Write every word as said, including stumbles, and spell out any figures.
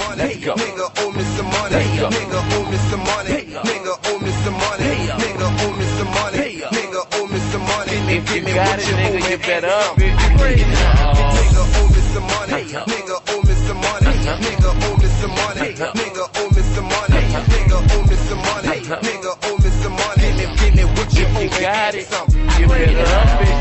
Let's go. Nigga owe me some money. Nigga owe me some money. Nigga owe me some money. Nigga owe me some money. Nigga owe me some money. If you got it, nigga, you better up it. Nigga owe me some money. Nigga owe me some money. Nigga owe me some money. Nigga owe me some money. Nigga owe me some money. Nigga owe me some money. Give me, give me what you owe me. You got it, you better up it.